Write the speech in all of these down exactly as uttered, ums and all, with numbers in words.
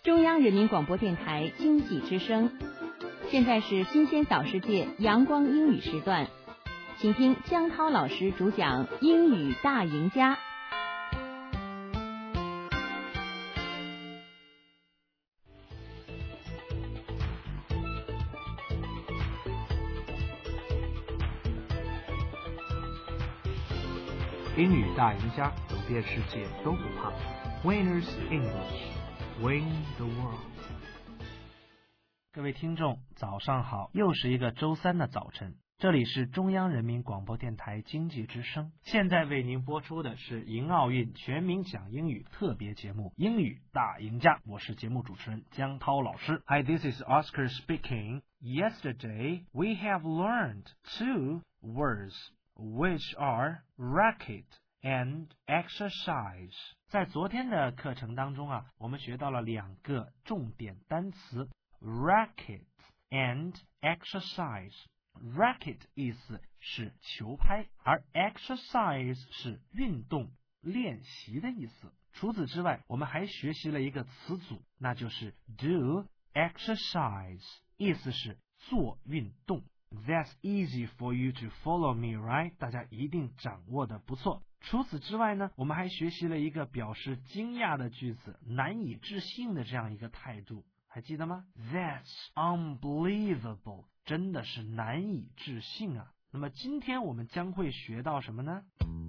中央人民广播电台经济之声，现在是新鲜早世界阳光英语时段，请听江涛老师主讲英语大赢家。 英语大赢家，走遍世界都不怕。Winners English, win the world。各位听众，早上好！又是一个周三的早晨，这里是中央人民广播电台经济之声，现在为您播出的是迎奥运全民讲英语特别节目《英语大赢家》，我是节目主持人江涛老师。Hi, this is Oscar speaking. Yesterday, we have learned two words.Which are racket and exercise. 在昨天的课程当中啊，我们学到了两个重点单词 racket and exercise. Racket 意思是球拍，而 exercise 是运动练习的意思。除此之外，我们还学习了一个词组，那就是 do exercise， 意思是做运动。That's easy for you to follow me, right? 大家一定掌握的不错。除此之外呢，我们还学习了一个表示惊讶的句子，难以置信的这样一个态度，还记得吗？ That's unbelievable， 真的是难以置信啊。那么今天我们将会学到什么呢？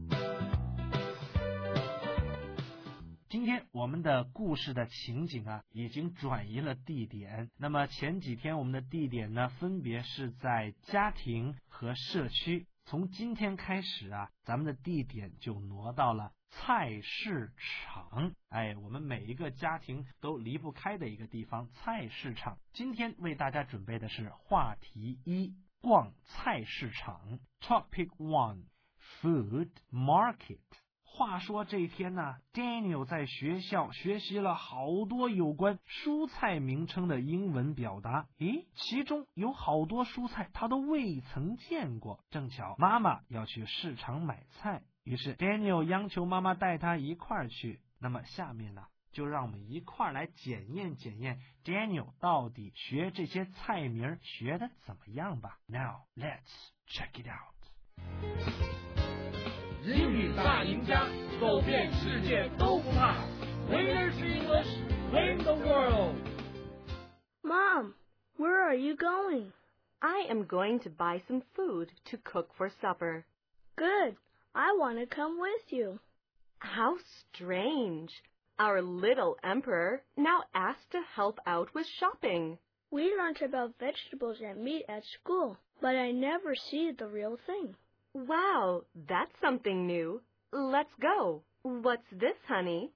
今天我们的故事的情景啊，已经转移了地点。那么前几天我们的地点呢，分别是在家庭和社区。从今天开始啊，咱们的地点就挪到了菜市场。哎，我们每一个家庭都离不开的一个地方，菜市场。今天为大家准备的是话题一，逛菜市场。Topic one, food market。话说这一天呢 Daniel 在学校学习了好多有关蔬菜名称的英文表达，诶，其中有好多蔬菜他都未曾见过。正巧妈妈要去市场买菜，于是 Daniel 央求妈妈带他一块儿去。那么下面呢，就让我们一块儿来检验检验 Daniel 到底学这些菜名学得怎么样吧。 Now let's check it out。 英语大赢家，走遍世界都不怕。Winners English, win the world. Mom, where are you going? I am going to buy some food to cook for supper. Good. I want to come with you. How strange. Our little emperor now asks to help out with shopping. We learned about vegetables and meat at school, but I never see the real thing.Wow, that's something new. Let's go. What's this, honey?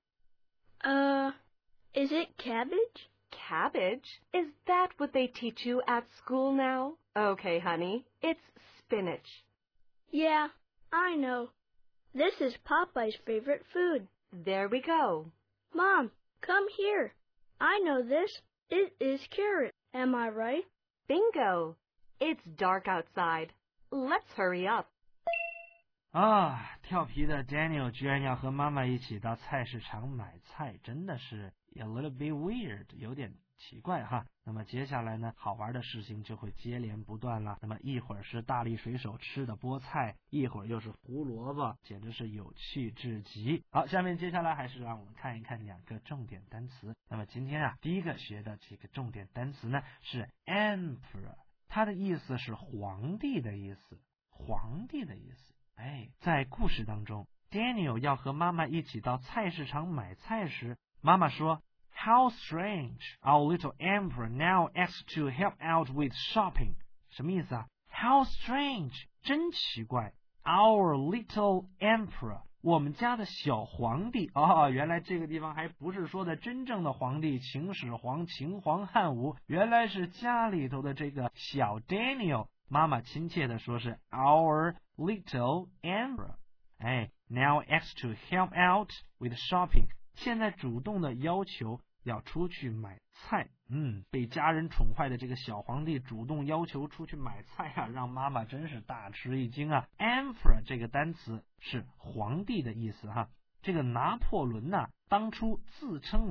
Uh, is it cabbage? Cabbage? Is that what they teach you at school now? Okay, honey, it's spinach. Yeah, I know. This is Popeye's favorite food. There we go. Mom, come here. I know this. It is carrot. Am I right? Bingo. It's dark outside. Let's hurry up. 啊，调皮的 Daniel 居然要和妈妈一起到菜市场买菜，真的是 a little bit weird， 有点奇怪哈。那么接下来呢，好玩的事情就会接连不断了。那么一会儿是大力水手吃的菠菜，一会儿又是胡萝卜，简直是有趣至极。好，下面接下来还是让我们看一看两个重点单词。那么今天啊，第一个学的这个重点单词呢是 emperor， 它的意思是皇帝的意思，皇帝的意思。哎，在故事当中 Daniel 要和妈妈一起到菜市场买菜时，妈妈说 How strange, our little emperor now asks to help out with shopping. 什么意思啊？ How strange, 真奇怪。 Our little emperor, 我们家的小皇帝。哦，原来这个地方还不是说的真正的皇帝秦始皇、秦皇汉武，原来是家里头的这个小 Daniel。妈妈亲切的说是 Our little emperor. 哎 Now asks to help out with shopping. 现在主动的要求要出去买菜。嗯，被家人宠坏的这个小皇帝主动要求出去买菜啊，让妈妈真是大吃一惊啊。Emperor 这个单词是皇帝的意思哈。这个拿破仑呢、啊，当初自称为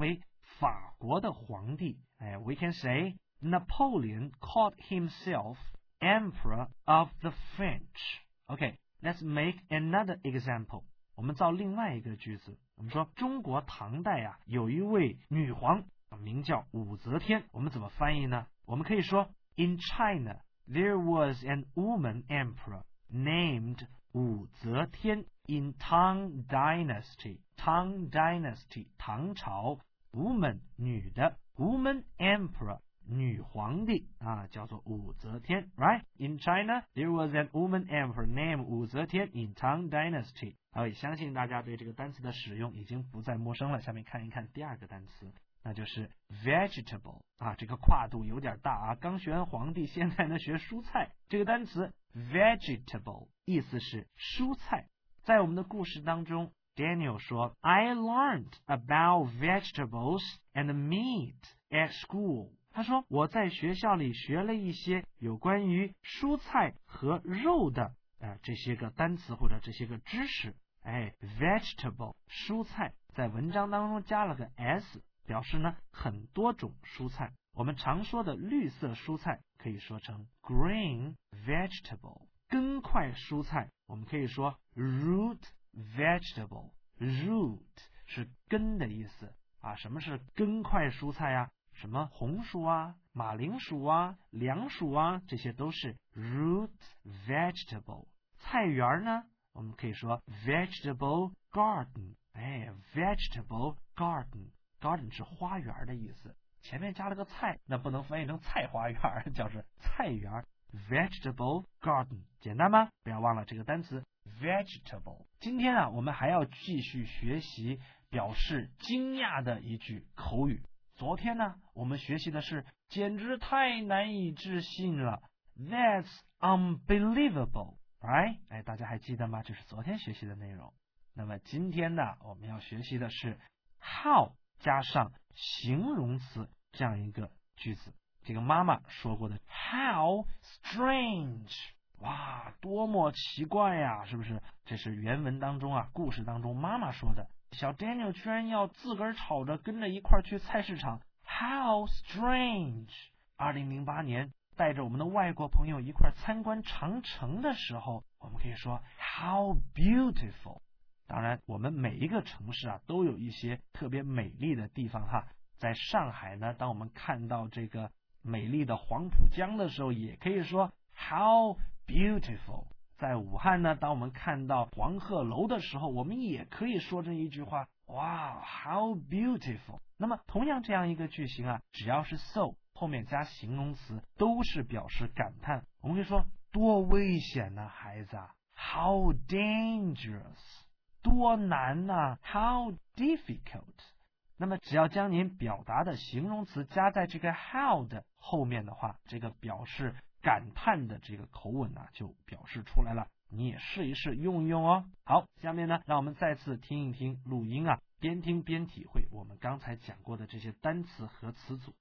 法国的皇帝。哎 we can say Napoleon called himself Emperor of the French. Okay, let's make another example. 我们造另外一个句子，我们说中国唐代啊，有一位女皇名叫武则天，我们怎么翻译呢？我们可以说 In China, there was an woman emperor named 武则天 in Tang Dynasty. Tang Dynasty, 唐朝 woman 女的 woman emperor 女皇帝啊，叫做武则天 right? In China, there was an woman emperor named 武则天 in Tang Dynasty. 好，也相信大家对这个单词的使用已经不再陌生了。下面看一看第二个单词，那就是 vegetable 啊，这个跨度有点大啊。刚学完皇帝，现在呢学蔬菜。这个单词 vegetable 意思是蔬菜。在我们的故事当中 Daniel 说 I learned about vegetables and meat at school. 他说我在学校里学了一些有关于蔬菜和肉的呃这些个单词或者这些个知识。哎 vegetable 蔬菜，在文章当中加了个 s， 表示呢很多种蔬菜。我们常说的绿色蔬菜可以说成 green vegetable。 根块蔬菜我们可以说 root vegetable。 root 是根的意思啊。什么是根块蔬菜啊？什么红薯啊、马铃薯啊、凉薯啊，这些都是 root vegetable。 菜园呢，我们可以说 vegetable garden。 哎 vegetable garden， garden 是花园的意思，前面加了个菜，那不能翻译成菜花园，叫做菜园 vegetable garden。 简单吗？不要忘了这个单词 vegetable。 今天啊，我们还要继续学习表示惊讶的一句口语。昨天呢，我们学习的是简直太难以置信了 That's unbelievable right? 哎，大家还记得吗？这是昨天学习的内容。那么今天呢，我们要学习的是 how 加上形容词这样一个句子。这个妈妈说过的 How strange， 哇，多么奇怪呀，是不是？这是原文当中啊，故事当中妈妈说的。小 Daniel 居然要自个儿吵着跟着一块去菜市场 How strange。 二零零八年带着我们的外国朋友一块参观长城的时候，我们可以说 How beautiful。 当然我们每一个城市啊都有一些特别美丽的地方哈。在上海呢，当我们看到这个美丽的黄浦江的时候，也可以说 How beautiful。在武汉呢，当我们看到黄鹤楼的时候，我们也可以说这一句话，哇 how beautiful。 那么同样这样一个句型啊，只要是 so 后面加形容词都是表示感叹。我们可以说多危险啊孩子啊 how dangerous， 多难啊 how difficult。 那么只要将您表达的形容词加在这个 how 的后面的话，这个表示感叹的这个口吻呢、啊，就表示出来了。你也试一试用一用哦。好，下面呢，让我们再次听一听录音啊，边听边体会我们刚才讲过的这些单词和词组。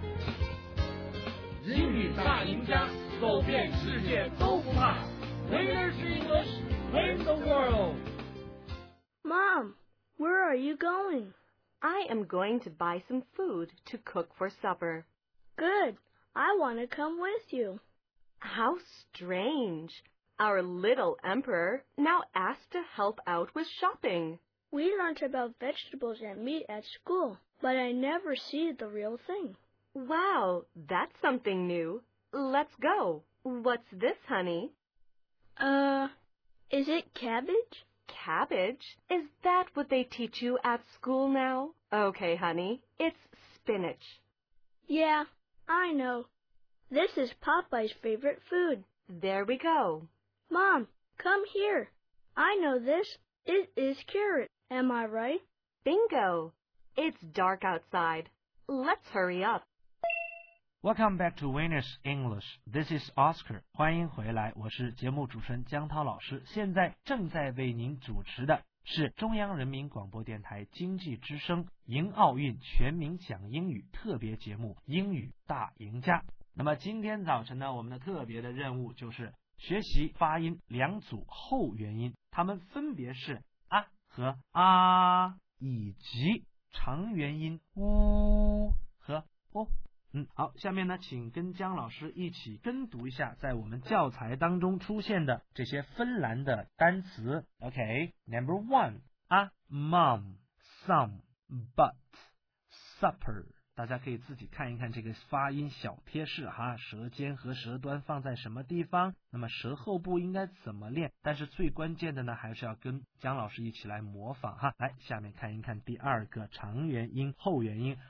英语大赢家，走遍世界都不怕。Winners English, win the world. Mom, where are you going? I am going to buy some food to cook for supper. Good. I want to come with you. How strange. Our little emperor now asked to help out with shopping. We learned about vegetables and meat at school, but I never see the real thing. Wow, that's something new. Let's go. What's this, honey? Uh, is it cabbage? Cabbage? Is that what they teach you at school now? Okay, honey, it's spinach. Yeah, I know. This is Popeye's favorite food. There we go. Mom, come here. I know this. It is carrot. Am I right? Bingo. It's dark outside. Let's hurry up. Welcome back to Winners English. This is Oscar. 欢迎回来，我是节目主持人江涛老师。现在正在为您主持的是中央人民广播电台经济之声迎奥运全民讲英语特别节目《英语大赢家》。那么今天早晨呢，我们的特别的任务就是学习发音两组后元音，它们分别是啊和啊以及长元音 u 和 o。嗯，好，下面呢，请跟姜老师一起跟读一下在我们教材当中出现的这些芬兰的单词。OK，Number one， a mom, some, but, supper。大家可以自己看一看这个发音小贴士哈，舌尖和舌端放在什么地方，那么舌后部应该怎么练，但是最关键的呢，还是要跟姜老师一起来模仿哈。来，下面看一看第二个长元音后元音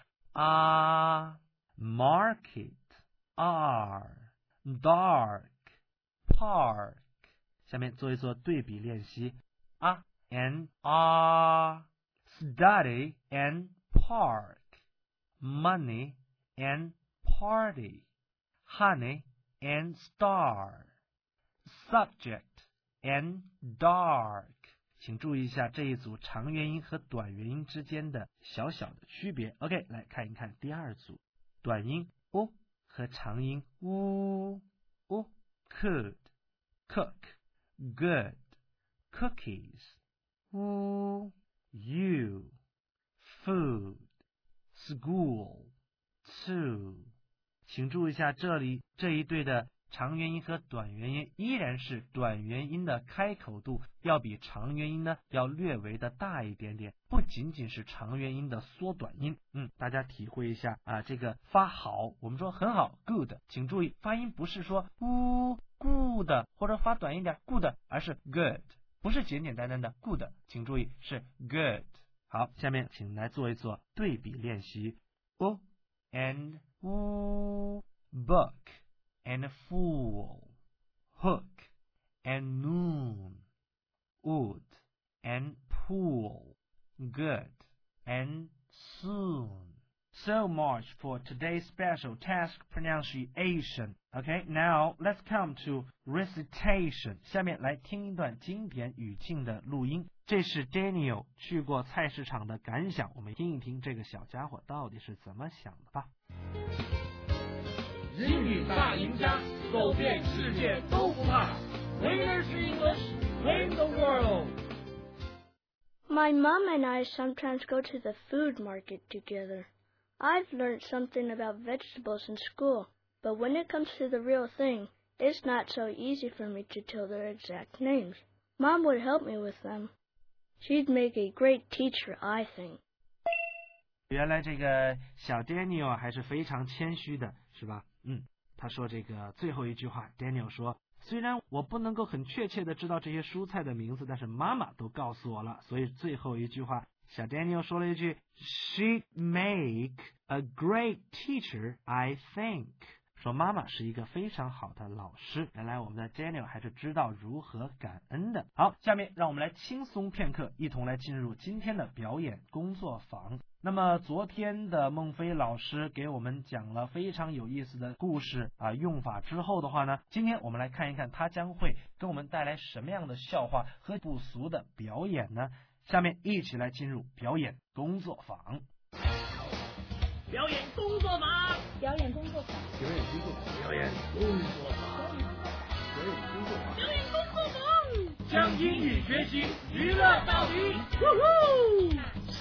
a market, are, dark, park。 下面做一做对比练习 a and are, study and park, money and party, honey and star, subject and dark。 请注意一下这一组长元音和短元音之间的小小的区别。 OK， 来看一看第二组短音 o 和长音 u o could, cook, good, cookies, u you, food, school, to。 请注意一下这里这一对的长元音和短元音依然是短元音的开口度要比长元音呢要略微的大一点点，不仅仅是长元音的缩短音。嗯，大家体会一下啊，这个发好，我们说很好 good， 请注意发音不是说呜 good 或者发短一点 good， 而是 good， 不是简简单单的 good， 请注意是 good。 好，下面请来做一做对比练习 o and u, book and fool, hook and noon, wood and pool, good and soon. So much for today's special task pronunciation. Okay, now let's come to recitation. 下面来听一段经典语境的录音，这是 Daniel 去过菜市场的感想，我们听一听这个小家伙到底是怎么想的吧。 英语大赢家，走遍世界都不怕。Winners English, win the world. My mom and I sometimes go to the food market together. I've learned something about vegetables in school, but when it comes to the real thing, it's not so easy for me to tell their exact names. Mom would help me with them. She'd make a great teacher, I think. 原来这个小 Daniel 还是非常谦虚的，是吧？嗯，他说这个最后一句话 Daniel 说，虽然我不能够很确切的知道这些蔬菜的名字，但是妈妈都告诉我了，所以最后一句话小 Daniel 说了一句 She'd make a great teacher, I think。 说妈妈是一个非常好的老师。原来我们的 Daniel 还是知道如何感恩的。好，下面让我们来轻松片刻，一同来进入今天的表演工作坊。那么昨天的孟非老师给我们讲了非常有意思的故事啊用法之后的话呢，今天我们来看一看他将会跟我们带来什么样的笑话和不俗的表演呢？下面一起来进入表演工作坊。 表演工作坊， 表演工作坊， 表演工作坊，表演工作坊，表演工作坊，表演工作坊，将英语学习娱乐到底。呜呼！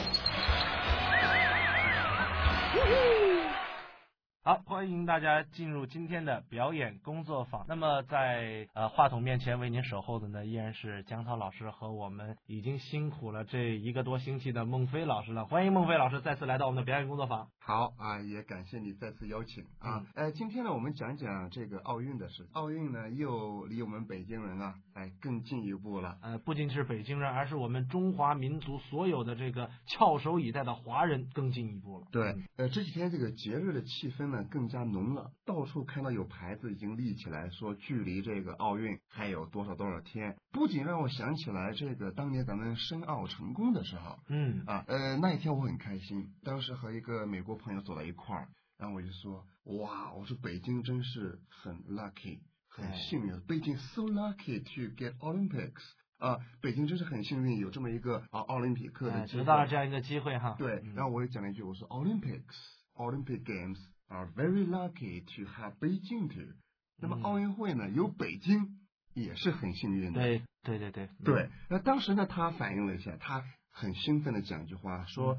呜呼！ 好，欢迎大家进入今天的表演工作坊。那么在呃话筒面前为您守候的呢，依然是姜涛老师和我们已经辛苦了这一个多星期的孟非老师了。欢迎孟非老师再次来到我们的表演工作坊。 好啊，也感谢你再次邀请啊。 嗯、 呃，今天呢，我们讲讲这个奥运的事。奥运呢，又离我们北京人啊，哎，更进一步了。 呃，不仅是北京人，而是我们中华民族所有的这个翘首以待的华人更进一步了。 对， 嗯、 呃，这几天这个节日的气氛呢更加浓了，到处看到有牌子已经立起来，说距离这个奥运还有多少多少天。不仅让我想起来这个当年咱们申奥成功的时候， 嗯啊，呃，那一天我很开心，当时和一个美国朋友走到一块儿，然后我就说，哇，我说北京真是很 lucky， 很幸运，北京 so lucky to get Olympics。啊，北京真是很幸运有这么一个啊奥林匹克的机会， 得到了这样一个机会哈。 对， 嗯、 然后我也讲了一句，我说 Olympics Olympic Games are very lucky to have Beijing too。那么奥运会呢，有北京也是很幸运的。 对对对对对。那当时呢，他反应了一下，他很兴奋的讲一句话，说、嗯、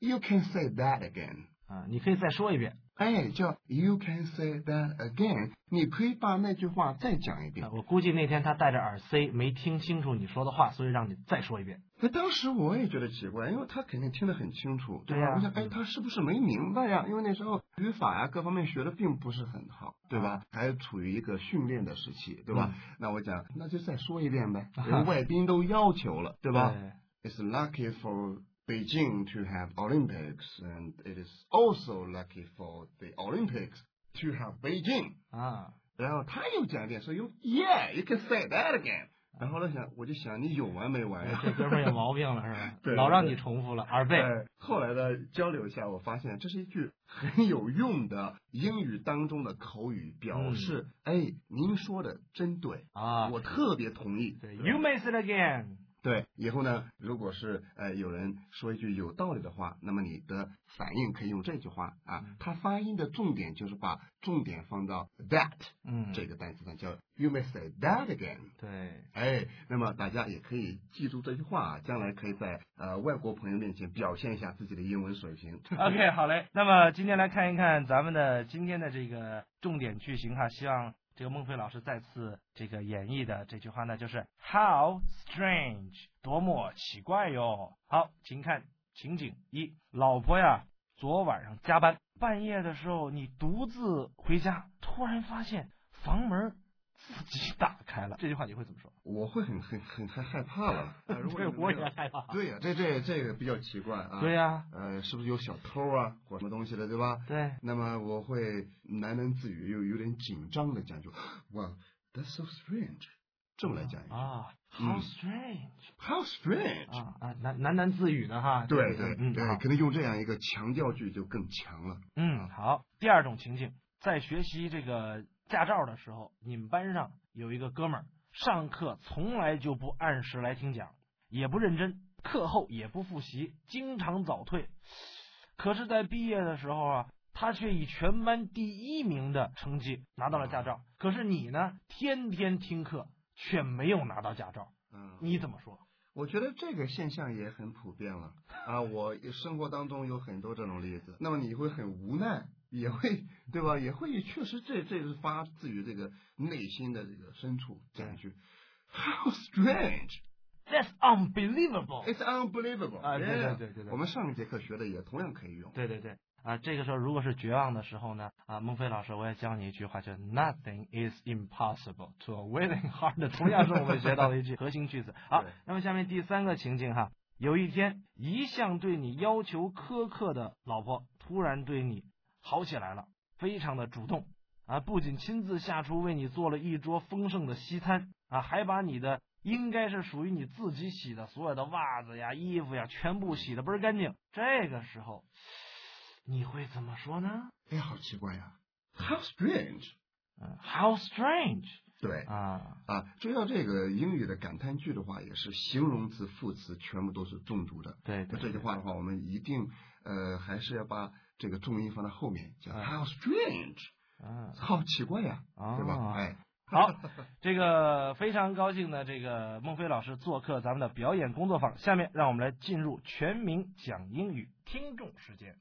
You can say that again. 啊，你可以再说一遍。 哎，叫 You can say that again. 你可以把那句话再讲一遍。 啊、我估计那天他戴着耳塞没听清楚你说的话，所以让你再说一遍。 那当时我也觉得奇怪，因为他肯定听得很清楚，对吧？ 对呀、 我想，哎，他是不是没明白呀？因为那时候语法呀各方面学的并不是很好，对吧？啊、还处于一个训练的时期，对吧？嗯、那我讲，那就再说一遍呗。人外宾都要求了，对吧？对 It's lucky for Beijing to have Olympics, and it is also lucky for the Olympics to have Beijing. 啊， 然后他又讲一遍，说 Yeah, you can say that again. 然后我想，我就想你有完没完呀？ 这哥们儿有毛病了是吧？ 对， 老让你重复了耳背。 后来的交流一下，我发现这是一句很有用的英语当中的口语，表示、嗯、哎，您说的真对啊， 我特别同意。 对 ，You may say it again。 对，以后呢，如果是呃有人说一句有道理的话，那么你的反应可以用这句话啊，嗯、它发音的重点就是把重点放到 that 嗯这个单词上，叫 You may say that again。 对， 哎，那么大家也可以记住这句话啊，将来可以在呃外国朋友面前表现一下自己的英文水平。 OK， 好嘞。那么今天来看一看咱们的今天的这个重点句型哈，希望这个孟非老师再次这个演绎的这句话呢，就是 How strange， 多么奇怪哟。好，请看情景一，老婆呀，昨晚上加班，半夜的时候你独自回家，突然发现房门自己打开了，这句话你会怎么说？ 我会很很很害害怕了。 呃、如果对，我也害怕。 对呀、啊，这这这个比较奇怪啊。 对呀、啊， 呃，是不是有小偷啊，或什么东西的，对吧？ 对。 那么我会喃喃自语，又有点紧张的讲，就哇 ，That's so strange， 这么来讲一句啊 ，How strange，How、 嗯、strange 啊啊，喃喃喃自语的哈。 对对嗯， 对，可能用这样一个强调句就更强了。 嗯，好。第二种情境，在学习这个驾照的时候，你们班上有一个哥们儿，上课从来就不按时来听讲，也不认真，课后也不复习，经常早退。可是，在毕业的时候啊，他却以全班第一名的成绩拿到了驾照。可是你呢，天天听课，却没有拿到驾照。嗯，你怎么说？ 我觉得这个现象也很普遍了啊！我生活当中有很多这种例子，那么你会很无奈，也会对吧？也会确实这这是发自于这个内心的这个深处讲一句 How strange, That's unbelievable, It's unbelievable 啊！对对对对对， 我们上一节课学的也同样可以用。 对对对啊，这个时候如果是绝望的时候呢啊，孟非老师我也教你一句话，叫 Nothing is impossible to a willing heart， 同样是我们学到的一句核心句子。好，那么下面第三个情境哈，有一天一向对你要求苛刻的老婆突然对你好起来了，非常的主动啊，不仅亲自下厨为你做了一桌丰盛的西餐啊，还把你的应该是属于你自己洗的所有的袜子呀、衣服呀，全部洗得倍儿干净。这个时候你会怎么说呢？ 哎，好奇怪呀 ！How strange， 嗯 ，How strange， 对啊啊，追到这个英语的感叹句的话，也是形容词、副词全部都是重读的。 对，对那这句话的话，我们一定呃还是要把这个重音放在后面，叫 How strange， 嗯， 好奇怪呀， 啊、 对吧？哎。 好，这个非常高兴的这个孟非老师做客咱们的表演工作坊，下面让我们来进入全民讲英语听众时间。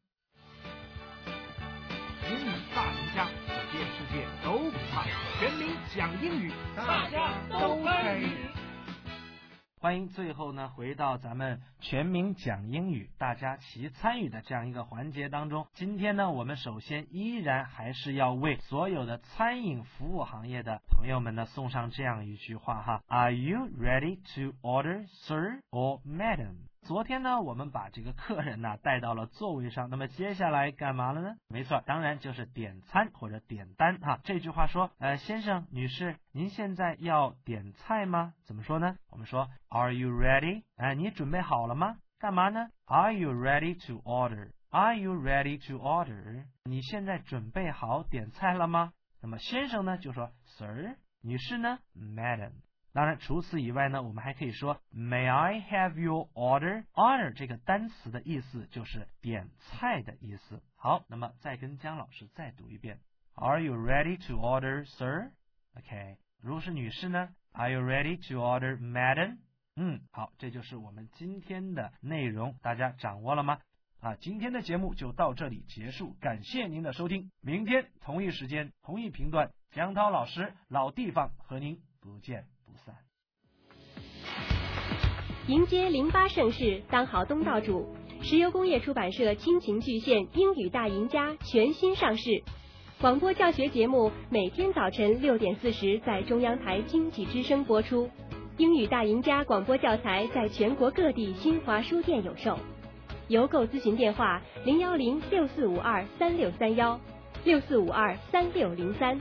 英语大赢家，走遍世界都不怕，全民讲英语， 大家都参与。 欢迎最后呢回到咱们全民讲英语大家齐参与的这样一个环节当中。今天呢我们首先依然还是要为所有的餐饮服务行业的朋友们呢送上这样一句话哈 Are you ready to order, sir or madam？ 昨天呢我们把这个客人呢带到了座位上，那么接下来干嘛了呢？没错，当然就是点餐或者点单哈。这句话说呃，先生女士，您现在要点菜吗？怎么说呢？我们说 Are you ready？ 呃，你准备好了吗？干嘛呢？ Are you ready to order? Are you ready to order? 你现在准备好点菜了吗？那么先生呢就说 Sir， 女士呢 Madam。当然除此以外呢我们还可以说 May I have your order? Order 这个单词的意思就是点菜的意思。好，那么再跟姜老师再读一遍 Are you ready to order, sir? OK， 如果是女士呢 Are you ready to order, madam? 嗯，好，这就是我们今天的内容，大家掌握了吗？ 啊，今天的节目就到这里结束，感谢您的收听，明天同一时间同一频段，江涛老师老地方和您不见不散。 迎接零八盛世，当好东道主。石油工业出版社亲情巨献《英语大赢家》全新上市，广播教学节目每天早晨六点四十在中央台经济之声播出。英语大赢家广播教材在全国各地新华书店有售。邮购咨询电话零幺零六四五二三六三幺六四五二三六零三。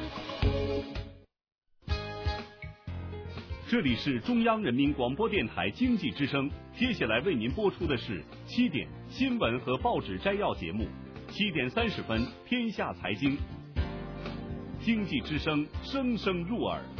这里是中央人民广播电台经济之声，接下来为您播出的是七点新闻和报纸摘要节目，七点三十分天下财经，经济之声声声入耳。